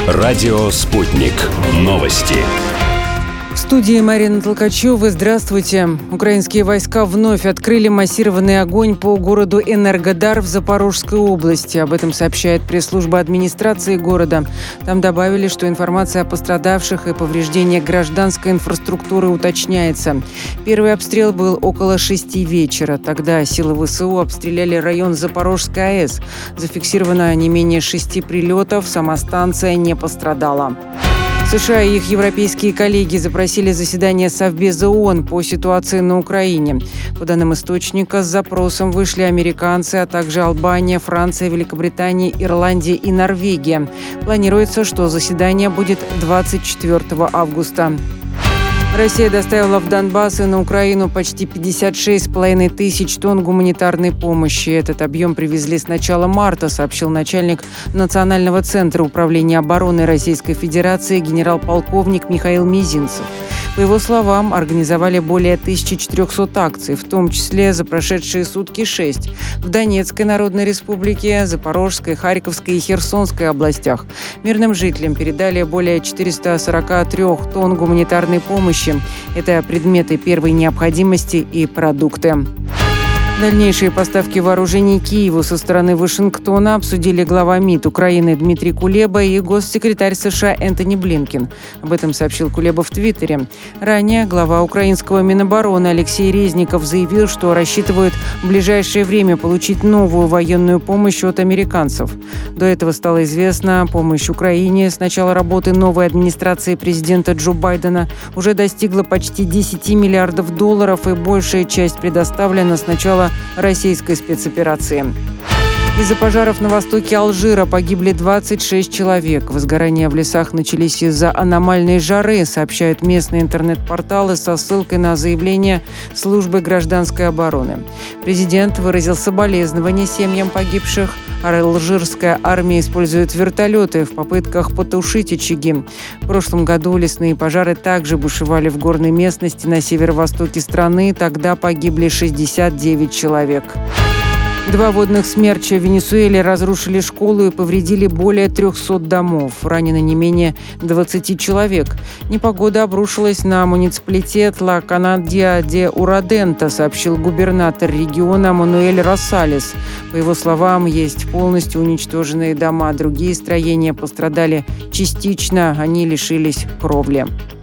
Радио «Спутник». Новости. В студии Марина Толкачева. Здравствуйте. Украинские войска вновь открыли массированный огонь по городу Энергодар в Запорожской области. Об этом сообщает пресс-служба администрации города. Там добавили, что информация о пострадавших и повреждениях гражданской инфраструктуры уточняется. Первый обстрел был около 6 вечера. Тогда силы ВСУ обстреляли район Запорожской АЭС. Зафиксировано не менее 6 прилетов. Сама станция не пострадала. США и их европейские коллеги запросили заседание Совбеза ООН по ситуации на Украине. По данным источника, с запросом вышли американцы, а также Албания, Франция, Великобритания, Ирландия и Норвегия. Планируется, что заседание будет 24 августа. Россия доставила в Донбасс и на Украину почти 56,5 тысяч тонн гуманитарной помощи. Этот объем привезли с начала марта, сообщил начальник Национального центра управления обороны Российской Федерации генерал-полковник Михаил Мизинцев. По его словам, организовали более 1400 акций, в том числе за прошедшие сутки 6 в Донецкой Народной Республике, Запорожской, Харьковской и Херсонской областях. Мирным жителям передали более 443 тонн гуманитарной помощи. Это предметы первой необходимости и продукты. Дальнейшие поставки вооружений Киеву со стороны Вашингтона обсудили глава МИД Украины Дмитрий Кулеба и госсекретарь США Энтони Блинкен. Об этом сообщил Кулеба в Твиттере. Ранее глава украинского Минобороны Алексей Резников заявил, что рассчитывают в ближайшее время получить новую военную помощь от американцев. До этого стало известно, помощь Украине с начала работы новой администрации президента Джо Байдена уже достигла почти 10 миллиардов долларов, и большая часть предоставлена с начала российской спецоперации. Из-за пожаров на востоке Алжира погибли 26 человек. Возгорания в лесах начались из-за аномальной жары, сообщают местные интернет-порталы со ссылкой на заявление службы гражданской обороны. Президент выразил соболезнования семьям погибших. Алжирская армия использует вертолеты в попытках потушить очаги. В прошлом году лесные пожары также бушевали в горной местности на северо-востоке страны. Тогда погибли 69 человек. 2 водных смерча в Венесуэле разрушили школу и повредили более 300 домов. Ранено не менее 20 человек. Непогода обрушилась на муниципалитет Ла-Канадия-де-Урадента, сообщил губернатор региона Мануэль Росалес. По его словам, есть полностью уничтоженные дома. Другие строения пострадали частично, они лишились кровли.